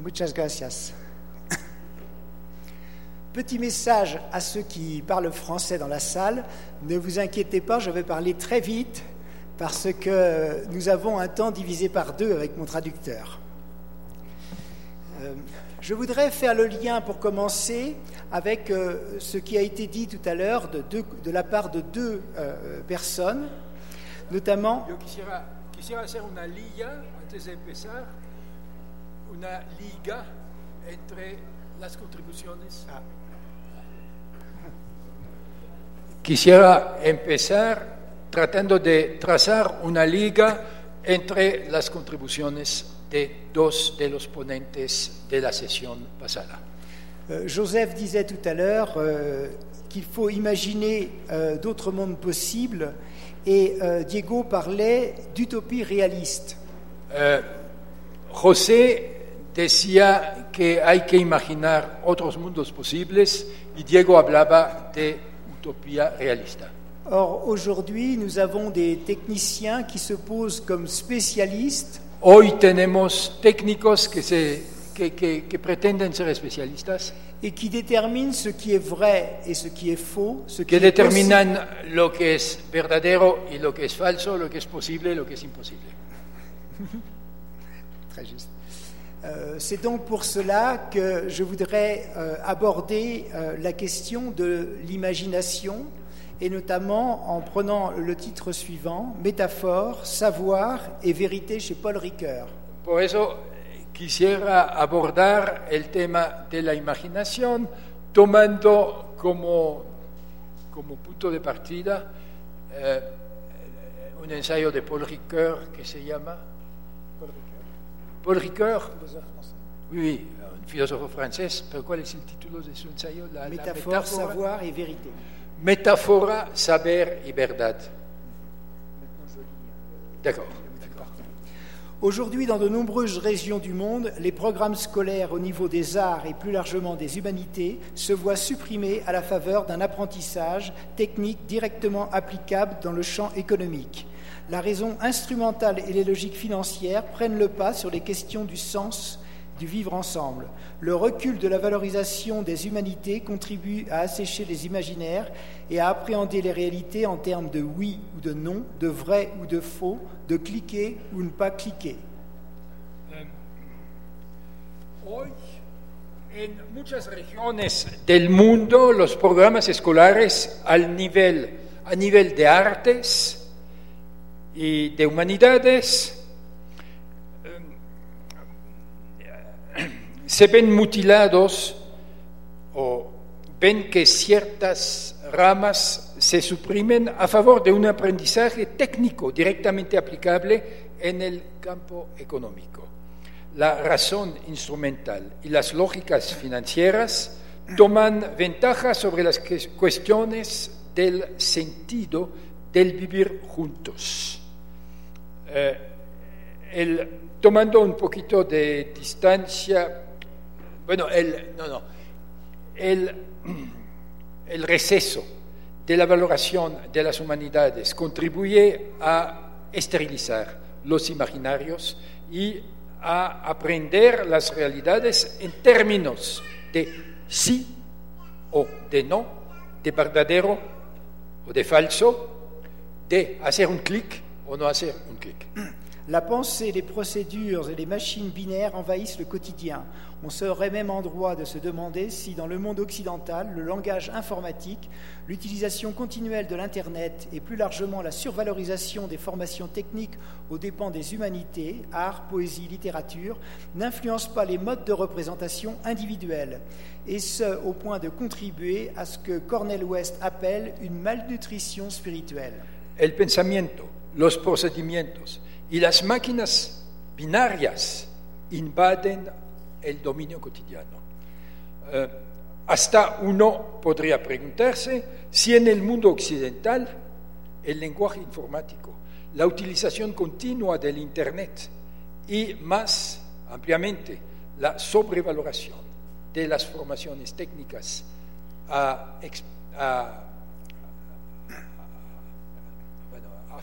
Muchas gracias. Petit message à ceux qui parlent français dans la salle, ne vous inquiétez pas, je vais parler très vite parce que nous avons un temps divisé par 2 avec mon traducteur. Je voudrais faire le lien pour commencer avec ce qui a été dit tout à l'heure de la part de 2 personnes, notamment... Yo quisiera hacer una liga, antes de empezar, una liga entre las contribuciones. Quisiera empezar tratando de trazar una liga entre las contribuciones de 2 de los ponentes de la sesión pasada. Joseph disait tout à l'heure qu'il faut imaginer d'autres mondes possibles et Diego parlait d'utopie réaliste. José decía que hay que imaginar otros mundos posibles y Diego hablaba de utopía realista. Or, aujourd'hui, nous avons des techniciens qui se posent comme spécialistes. Hoy tenemos técnicos que pretenden ser especialistas. Et qui déterminent ce qui est vrai et ce qui est faux, ce qui que est determinan possible. lo que es verdadero y lo que es falso, lo que es posible y lo que es imposible. Très juste. C'est donc pour cela que je voudrais aborder la question de l'imagination, et notamment en prenant le titre suivant, Métaphore, savoir et vérité chez Paul Ricoeur. Por eso quisiera abordar el tema de la imaginación tomando como punto de partida un ensayo de Paul Ricoeur que se llama Paul Ricoeur, oui, un filósofo francés, pero ¿cuál es el título de su ensayo? La Métaphore, savoir et vérité. Métaphora, saber y verdad. D'accord. Aujourd'hui, dans de nombreuses régions du monde, les programmes scolaires au niveau des arts et plus largement des humanités se voient supprimés à la faveur d'un apprentissage technique directement applicable dans le champ économique. La raison instrumentale et les logiques financières prennent le pas sur les questions du sens du vivre ensemble. Le recul de la valorisation des humanités contribue à assécher les imaginaires et à appréhender les réalités en termes de oui ou de non, de vrai ou de faux, de cliquer ou ne pas cliquer. Hoy, en muchas regiones del mundo, los programas escolares a nivel de artes y de humanidades se ven mutilados o ven que ciertas ramas se suprimen a favor de un aprendizaje técnico directamente aplicable en el campo económico. La razón instrumental y las lógicas financieras toman ventaja sobre las cuestiones del sentido del vivir juntos. Tomando un poquito de distancia, el receso de la valoración de las humanidades contribuye a esterilizar los imaginarios y a aprender las realidades en términos de sí o de no, de verdadero o de falso, de hacer un clic o no hacer un clic. La pensée, les procédures et les machines binaires envahissent le quotidien. On serait même en droit de se demander si, dans le monde occidental, le langage informatique, l'utilisation continuelle de l'Internet et plus largement la survalorisation des formations techniques aux dépens des humanités, art, poésie, littérature, n'influencent pas les modes de représentation individuels, et ce, au point de contribuer à ce que Cornel West appelle une malnutrition spirituelle. El pensamiento, los procedimientos y las máquinas binarias invaden el dominio cotidiano. Hasta uno podría preguntarse si en el mundo occidental el lenguaje informático, la utilización continua del Internet y más ampliamente la sobrevaloración de las formaciones técnicas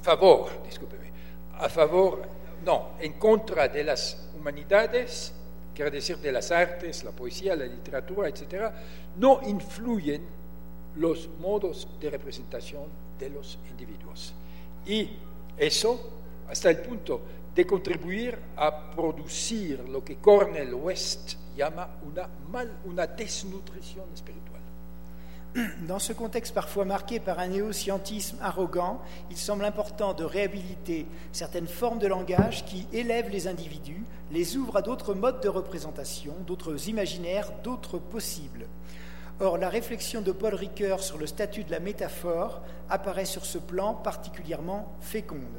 en contra de las humanidades quiere decir de las artes, la poesía, la literatura, etc., no influyen los modos de representación de los individuos. Y eso hasta el punto de contribuir a producir lo que Cornel West llama una desnutrición espiritual. Dans ce contexte parfois marqué par un néo-scientisme arrogant, il semble important de réhabiliter certaines formes de langage qui élèvent les individus, les ouvrent à d'autres modes de représentation, d'autres imaginaires, d'autres possibles. Or, la réflexion de Paul Ricoeur sur le statut de la métaphore apparaît sur ce plan particulièrement féconde.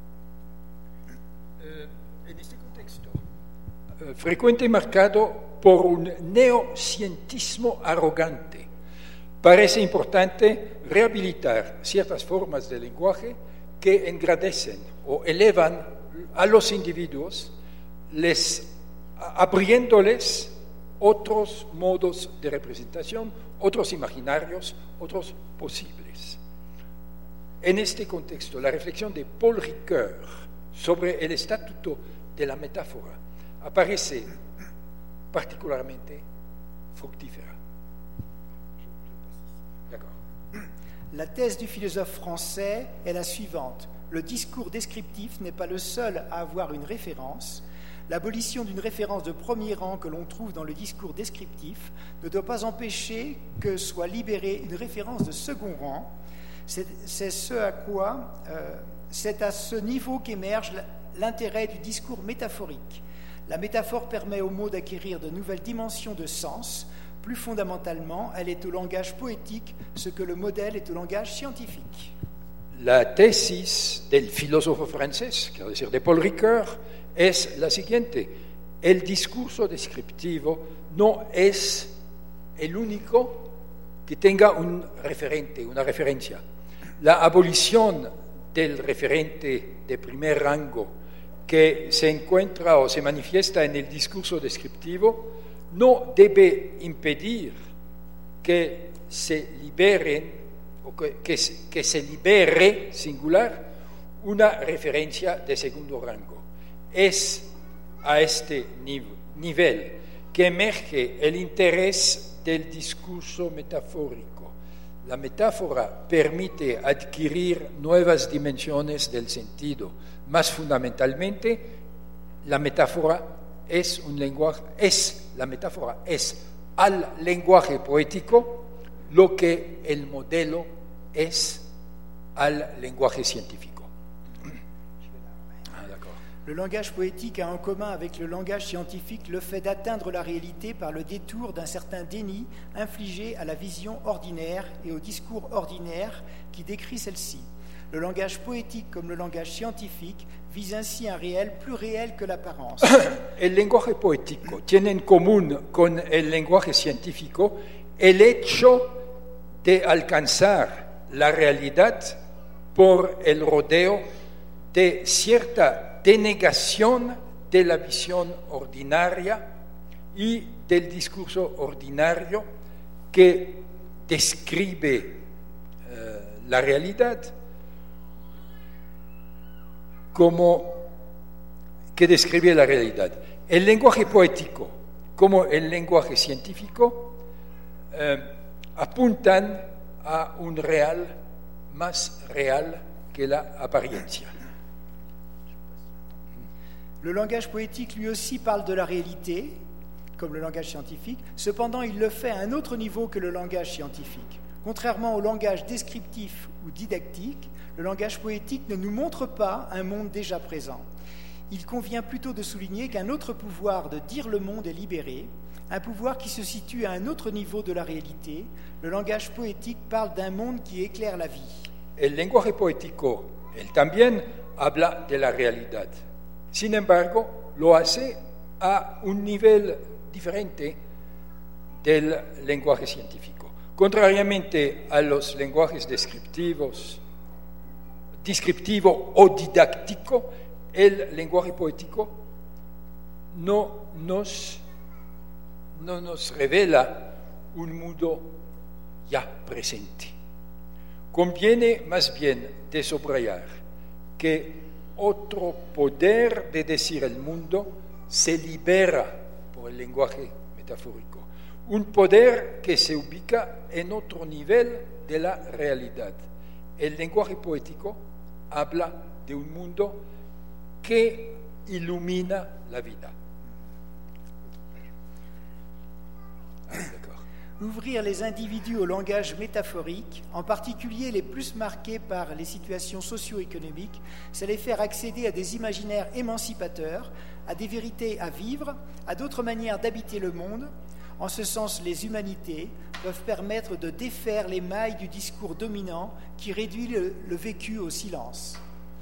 En este contexto, frecuente y marcado por un neoscientismo arrogante, parece importante rehabilitar ciertas formas de lenguaje que engrandecen o elevan a los individuos, abriéndoles otros modos de representación, otros imaginarios, otros posibles. En este contexto, la reflexión de Paul Ricoeur sobre el estatuto de la metáfora aparece particularmente fructífera. La thèse du philosophe français est la suivante. Le discours descriptif n'est pas le seul à avoir une référence. L'abolition d'une référence de premier rang que l'on trouve dans le discours descriptif ne doit pas empêcher que soit libérée une référence de second rang. C'est à ce niveau qu'émerge l'intérêt du discours métaphorique. La métaphore permet aux mots d'acquérir de nouvelles dimensions de sens. Plus fondamentalement, elle est au langage poétique ce que le modèle est au langage scientifique. La tesis del filósofo francés, quiero decir, de Paul Ricoeur, es la siguiente: el discurso descriptivo no es el único que tenga un referente, una referencia. La abolición del referente de primer rango que se encuentra o se manifiesta en el discurso descriptivo no debe impedir que se liberen o que se libere, singular, una referencia de segundo rango. Es a este nivel que emerge el interés del discurso metafórico. La metáfora permite adquirir nuevas dimensiones del sentido. Más fundamentalmente, la metáfora es al lenguaje poético lo que el modelo es al lenguaje científico. Le langage poétique a en commun avec le langage scientifique le fait d'atteindre la réalité par le détour d'un certain déni infligé à la vision ordinaire et au discours ordinaire qui décrit celle-ci. Le langage poétique comme le langage scientifique vise ainsi un réel plus réel que l'apparence. El lenguaje poético tiene en común con el lenguaje científico el hecho de alcanzar la realidad por el rodeo de cierta denegación de la visión ordinaria y del discurso ordinario que describe la realidad que describe la realidad. El lenguaje poético como el lenguaje científico apuntan a un real más real que la apariencia. Le langage poétique, lui aussi, parle de la réalité, comme le langage scientifique. Cependant, il le fait à un autre niveau que le langage scientifique. Contrairement au langage descriptif ou didactique, le langage poétique ne nous montre pas un monde déjà présent. Il convient plutôt de souligner qu'un autre pouvoir de dire le monde est libéré, un pouvoir qui se situe à un autre niveau de la réalité. Le langage poétique parle d'un monde qui éclaire la vie. El lenguaje poético, él también habla de la realidad. Sin embargo, lo hace a un nivel diferente del lenguaje científico. Contrariamente a los lenguajes descriptivo o didáctico, el lenguaje poético no nos revela un mundo ya presente. Conviene más bien de subrayar que otro poder de decir el mundo se libera o el lenguaje metafórico. Un poder que se ubica en otro nivel de la realidad. El lenguaje poético habla de un mundo que ilumina la vida. Ouvrir les individus au langage métaphorique, en particulier les plus marqués par les situations socio-économiques, c'est les faire accéder à des imaginaires émancipateurs, à des vérités à vivre, à d'autres manières d'habiter le monde. En ce sens, les humanités peuvent permettre de défaire les mailles du discours dominant qui réduit le vécu au silence.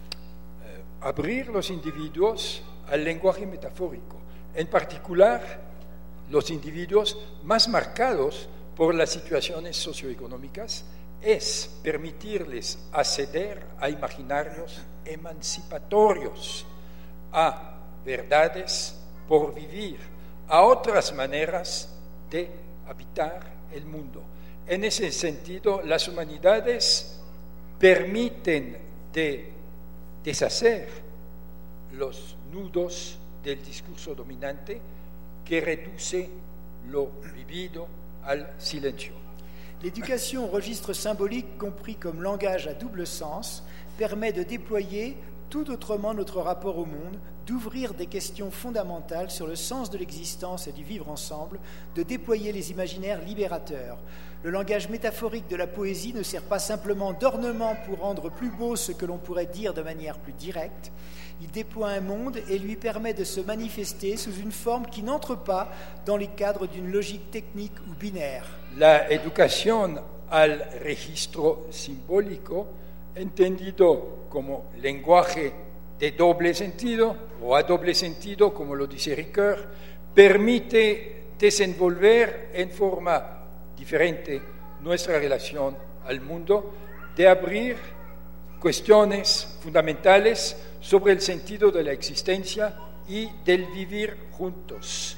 Abrir los individuos al lenguaje metafórico, en particular los individuos más marcados por las situaciones socioeconómicas, es permitirles acceder a imaginarios emancipatorios, a verdades por vivir, a otras maneras de habitar el mundo. En ese sentido, las humanidades permiten de deshacer los nudos del discurso dominante que reduce lo vivido al silencio. L'éducation au registre symbolique, compris comme langage à double sens, permet de déployer tout autrement notre rapport au monde, d'ouvrir des questions fondamentales sur le sens de l'existence et du vivre ensemble, de déployer les imaginaires libérateurs. Le langage métaphorique de la poésie ne sert pas simplement d'ornement pour rendre plus beau ce que l'on pourrait dire de manière plus directe. Il déploie un monde et lui permet de se manifester sous une forme qui n'entre pas dans les cadres d'une logique technique ou binaire. La educación al registro simbólico, entendido como lenguaje de doble sentido o a doble sentido, como lo dice Ricoeur, permite desenvolver en forma diferente nuestra relación al mundo, de abrir cuestiones fundamentales sobre el sentido de la existencia y del vivir juntos,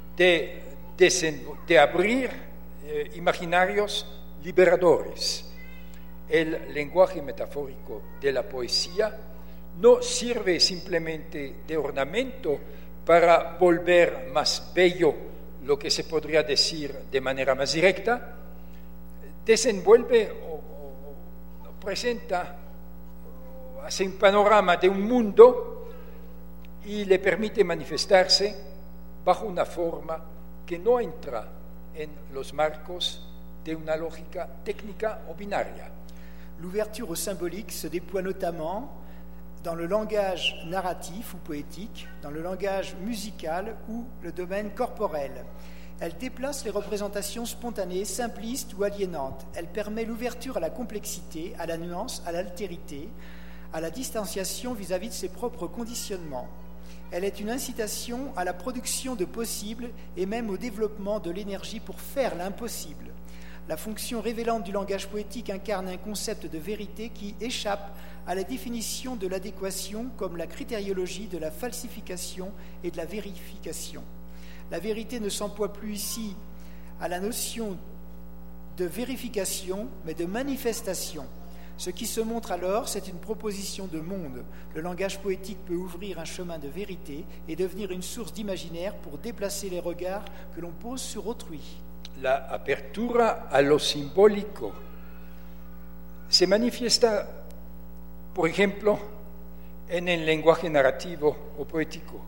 de abrir imaginarios liberadores. El lenguaje metafórico de la poesía no sirve simplemente de ornamento para volver más bello lo que se podría decir de manera más directa, desenvuelve o presenta, hace un panorama de un mundo y le permite manifestarse bajo una forma que no entra en los marcos de una lógica técnica o binaria. L'ouverture au symbolique se déploie notamment dans le langage narratif ou poétique, dans le langage musical ou le domaine corporel. Elle déplace les représentations spontanées, simplistes ou aliénantes. Elle permet l'ouverture à la complexité, à la nuance, à l'altérité, à la distanciation vis-à-vis de ses propres conditionnements. Elle est une incitation à la production de possibles et même au développement de l'énergie pour faire l'impossible. La fonction révélante du langage poétique incarne un concept de vérité qui échappe à la définition de l'adéquation comme la critériologie de la falsification et de la vérification. La vérité ne s'emploie plus ici à la notion de vérification, mais de manifestation. Ce qui se montre alors, c'est une proposition de monde. Le langage poétique peut ouvrir un chemin de vérité et devenir une source d'imaginaire pour déplacer les regards que l'on pose sur autrui. La apertura a lo simbólico se manifiesta, por ejemplo, en el lenguaje narrativo o poético.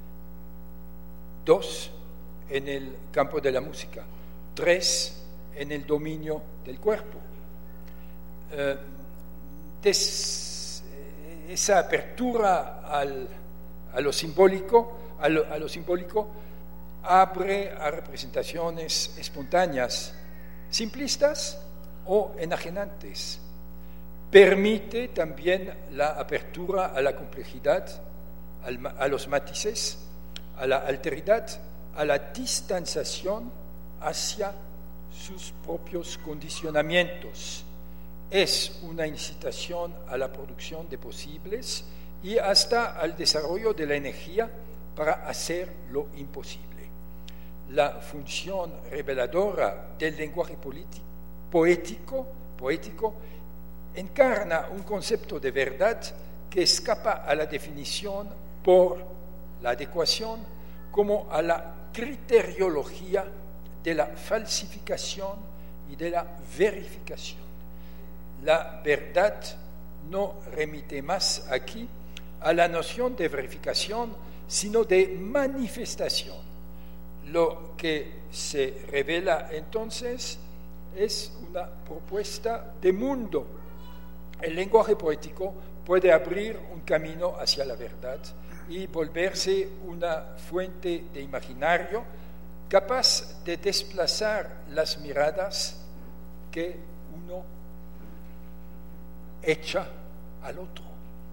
2, en el campo de la música. 3, en el dominio del cuerpo. Esa apertura a lo simbólico, abre a representaciones espontáneas, simplistas o enajenantes. Permite también la apertura a la complejidad, a los matices, a la alteridad, a la distanciación hacia sus propios condicionamientos. Es una incitación a la producción de posibles y hasta al desarrollo de la energía para hacer lo imposible. La función reveladora del lenguaje poético encarna un concepto de verdad que escapa a la definición por la adecuación como a la criteriología de la falsificación y de la verificación. La verdad no remite más aquí a la noción de verificación, sino de manifestación. Lo que se revela entonces es una propuesta de mundo. El lenguaje poético puede abrir un camino hacia la verdad y volverse una fuente de imaginario capaz de desplazar las miradas que uno echa al otro.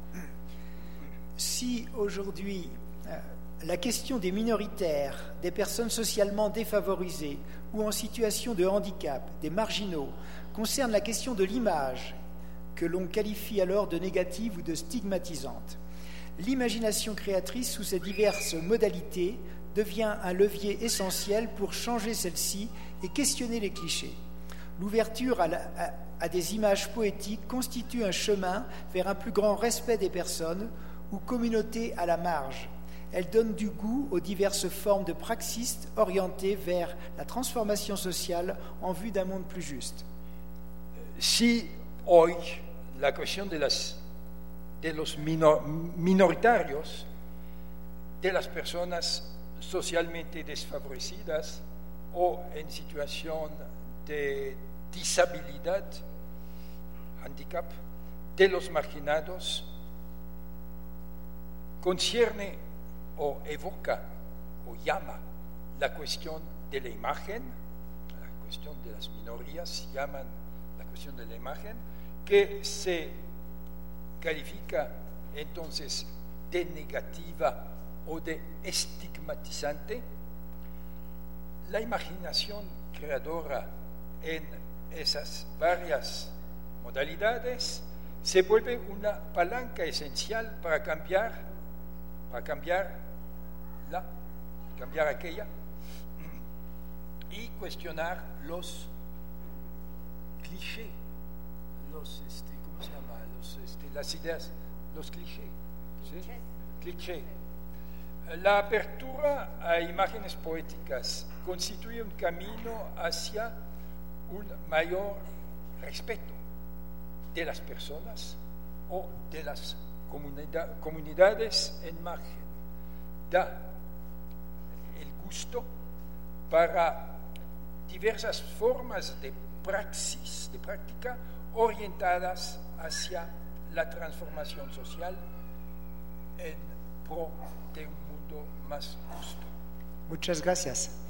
Si aujourd'hui la question des minoritaires, des personnes socialement défavorisées ou en situation de handicap, des marginaux, concerne la question de l'image, que l'on qualifie alors de négative ou de stigmatisante, l'imagination créatrice sous ses diverses modalités devient un levier essentiel pour changer celle-ci et questionner les clichés. L'ouverture à des images poétiques constitue un chemin vers un plus grand respect des personnes ou communautés à la marge. Elle donne du goût aux diverses formes de praxis orientées vers la transformation sociale en vue d'un monde plus juste. Si hoy la cuestión de los minoritarios, de las personas socialmente desfavorecidas o en situación de disabilidad, handicap, de los marginados, concierne o evoca o llama la cuestión de la imagen, la cuestión de las minorías llaman la cuestión de la imagen, que se califica entonces de negativa o de estigmatizante. La imaginación creadora en esas varias modalidades se vuelve una palanca esencial para cambiar aquella y cuestionar los clichés, ¿cómo se llama? Las ideas, los clichés. ¿Sí? Cliché. La apertura a imágenes poéticas constituye un camino hacia un mayor respeto de las personas o de las comunidades en margen. Da el gusto para diversas formas de praxis, de práctica orientadas hacia la transformación social en pro de un mundo más justo. Muchas gracias.